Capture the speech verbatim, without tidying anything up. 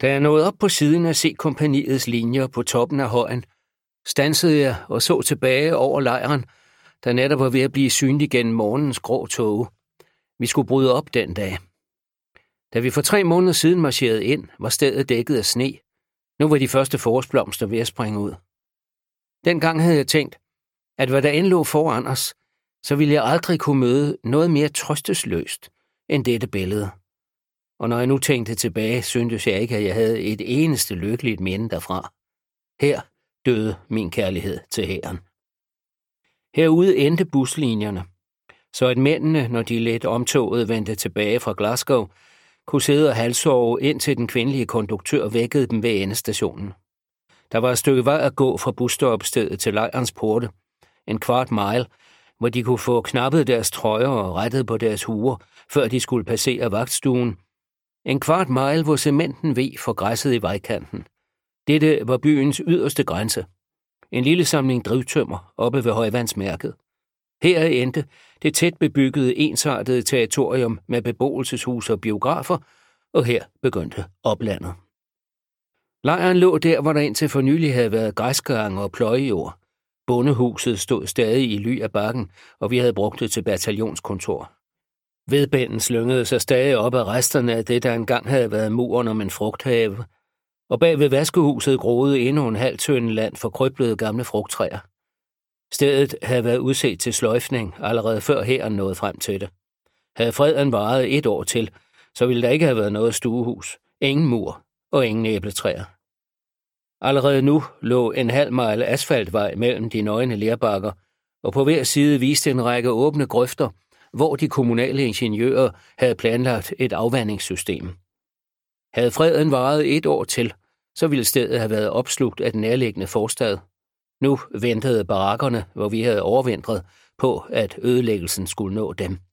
Da jeg nåede op på siden af C-kompagniets linjer på toppen af højen, stansede jeg og så tilbage over lejren, der netop var ved at blive synlig gennem morgenens grå tåge. Vi skulle bryde op den dag. Da vi for tre måneder siden marcherede ind, var stedet dækket af sne. Nu var de første forårsblomster ved at springe ud. Dengang havde jeg tænkt, at hvad der end lå foran os, så ville jeg aldrig kunne møde noget mere trøstesløst end dette billede. Og når jeg nu tænkte tilbage, syntes jeg ikke, at jeg havde et eneste lykkeligt minde derfra. Her døde min kærlighed til hæren. Herude endte buslinjerne, så at mændene, når de lidt omtoget vendte tilbage fra Glasgow, kunne sidde og halvsove, indtil den kvindelige konduktør vækkede dem ved endestationen. Der var et stykke vej at gå fra busstoppestedet til lejrens porte, en kvart mile, hvor de kunne få knappet deres trøjer og rettet på deres huer, før de skulle passere vagtstuen. En kvart mile, hvor cementen veg for græsset i vejkanten. Dette var byens yderste grænse. En lille samling drivtømmer oppe ved højvandsmærket. Her endte det tæt bebyggede, ensartede territorium med beboelseshus og biografer, og her begyndte oplandet. Lejren lå der, hvor der indtil for nylig havde været græsgange og pløjejord. Bondehuset stod stadig i ly af bakken, og vi havde brugt det til bataljonskontor. Vedbænden slyngede sig stadig op af resterne af det, der engang havde været muren om en frugthave, og bag ved vaskehuset groede endnu en halv tønde land for krøblede gamle frugttræer. Stedet havde været udset til sløjfning allerede før hæren nåede frem til det. Havde freden varet et år til, så ville der ikke have været noget stuehus, ingen mur og ingen æbletræer. Allerede nu lå en halv mile asfaltvej mellem de nøgne lerbakker, og på hver side viste en række åbne grøfter, hvor de kommunale ingeniører havde planlagt et afvandingssystem. Havde freden varet et år til, så ville stedet have været opslugt af den nærliggende forstad. Nu ventede barakkerne, hvor vi havde overvintret, på at ødelæggelsen skulle nå dem.